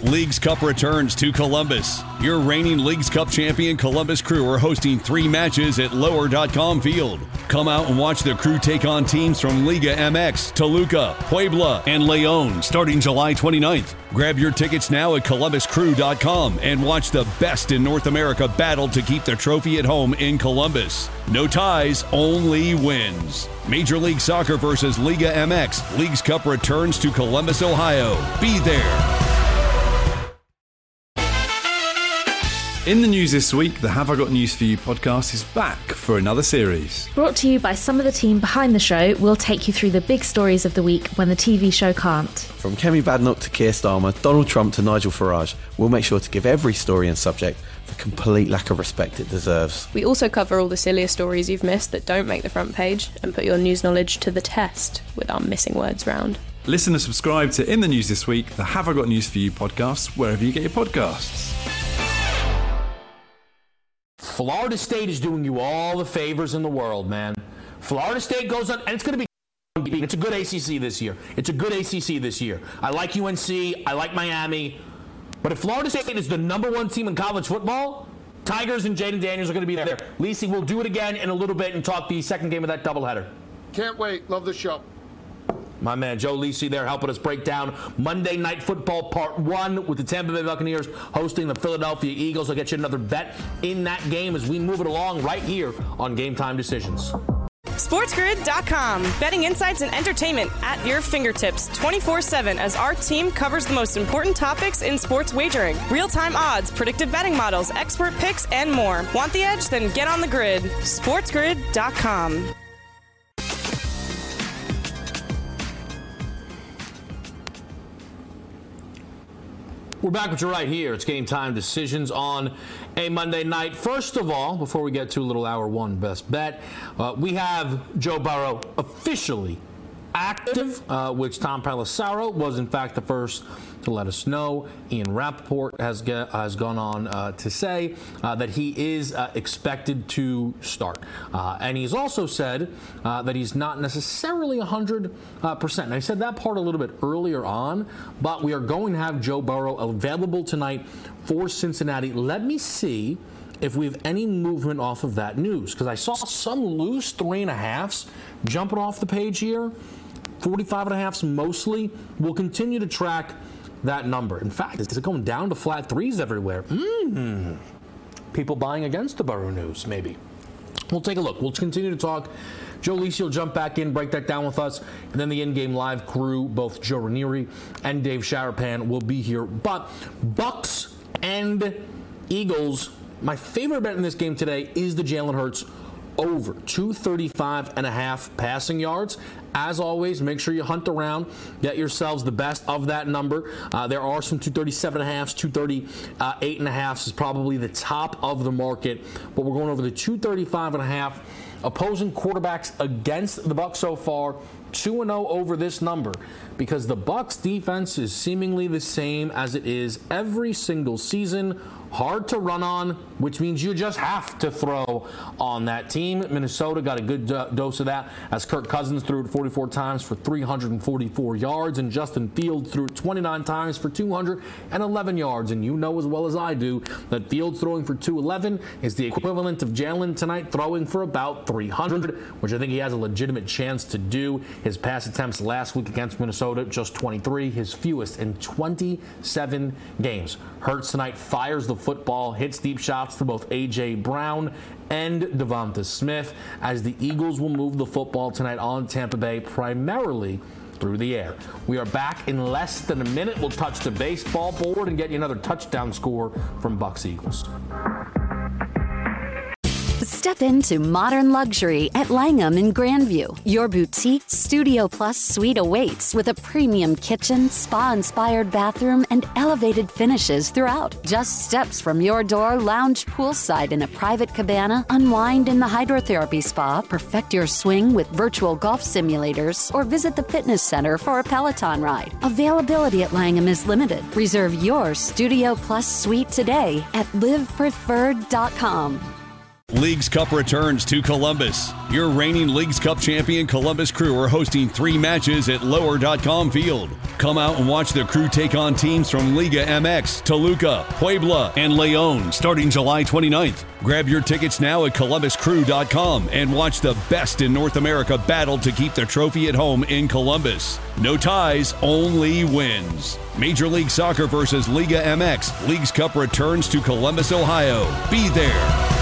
Leagues Cup returns to Columbus. Your reigning Leagues Cup champion Columbus Crew are hosting 3 matches at Lower.com Field. Come out and watch the Crew take on teams from Liga MX, Toluca, Puebla, and Leon starting July 29th. Grab your tickets now at ColumbusCrew.com and watch the best in North America battle to keep the trophy at home in Columbus. No ties, only wins. Major League Soccer versus Liga MX. Leagues Cup returns to Columbus, Ohio. Be there. In the news this week, the Have I Got News For You podcast is back for another series. Brought to you by some of the team behind the show, we'll take you through the big stories of the week when the TV show can't. From Kemi Badenoch to Keir Starmer, Donald Trump to Nigel Farage, we'll make sure to give every story and subject the complete lack of respect it deserves. We also cover all the sillier stories you've missed that don't make the front page and put your news knowledge to the test with our missing words round. Listen and subscribe to In the News This Week, the Have I Got News For You podcast, wherever you get your podcasts. Florida State is doing you all the favors in the world, man. Florida State goes on, and it's going to be. It's a good ACC this year. I like UNC. I like Miami. But if Florida State is the number 1 team in college football, Tigers and Jaden Daniels are going to be there. Lisi, we'll do it again in a little bit and talk the second game of that doubleheader. Can't wait. Love the show. My man Joe Lisi there helping us break down Monday Night Football Part 1 with the Tampa Bay Buccaneers hosting the Philadelphia Eagles. I'll get you another bet in that game as we move it along right here on Game Time Decisions. SportsGrid.com. Betting insights and entertainment at your fingertips 24/7 as our team covers the most important topics in sports wagering. Real-time odds, predictive betting models, expert picks, and more. Want the edge? Then get on the grid. SportsGrid.com. We're back with you right here. It's Game Time Decisions on a Monday night. First of all, before we get to a little Hour 1 Best Bet, we have Joe Burrow officially active, which Tom Pelissero was in fact the first to let us know. Ian Rappaport has gone on to say that he is expected to start. And he's also said that he's not necessarily 100%. I said that part a little bit earlier on, but we are going to have Joe Burrow available tonight for Cincinnati. Let me see if we have any movement off of that news, because I saw some loose 3.5s jumping off the page here. 45.5s mostly. We'll continue to track that number. In fact, is it going down to flat 3s everywhere? People buying against the Burrow news, maybe. We'll take a look. We'll continue to talk. Joe Lisi will jump back in, break that down with us, and then the in-game live crew, both Joe Ranieri and Dave Sharapan, will be here. But Bucks and Eagles, my favorite bet in this game today is the Jalen Hurts over 235.5 passing yards. As always, make sure you hunt around, get yourselves the best of that number. There are some 237.5s, 238.5s is probably the top of the market, but we're going over the 235.5. Opposing quarterbacks against the Bucs so far, 2-0 over this number, because the Bucs defense is seemingly the same as it is every single season. Hard to run on, which means you just have to throw on that team. Minnesota got a good dose of that as Kirk Cousins threw it 44 times for 344 yards, and Justin Fields threw it 29 times for 211 yards. And you know as well as I do that Fields throwing for 211 is the equivalent of Jalen tonight throwing for about 300, which I think he has a legitimate chance to do. His pass attempts last week against Minnesota, just 23, his fewest in 27 games. Hurts tonight fires the football, hits deep shots to both A.J. Brown and Devonta Smith, as the Eagles will move the football tonight on Tampa Bay primarily through the air. We are back in less than a minute. We'll touch the baseball board and get you another touchdown score from Bucs Eagles. Step into modern luxury at Langham in Grandview. Your boutique Studio Plus suite awaits with a premium kitchen, spa-inspired bathroom, and elevated finishes throughout. Just steps from your door, lounge poolside in a private cabana, unwind in the hydrotherapy spa, perfect your swing with virtual golf simulators, or visit the fitness center for a Peloton ride. Availability at Langham is limited. Reserve your Studio Plus suite today at livepreferred.com. Leagues Cup returns to Columbus. Your reigning Leagues Cup champion Columbus Crew are hosting 3 matches at Lower.com Field. Come out and watch the Crew take on teams from Liga MX, Toluca, Puebla, and Leon starting July 29th. Grab your tickets now at ColumbusCrew.com and watch the best in North America battle to keep the trophy at home in Columbus. No ties, only wins. Major League Soccer versus Liga MX. Leagues Cup returns to Columbus, Ohio. Be there.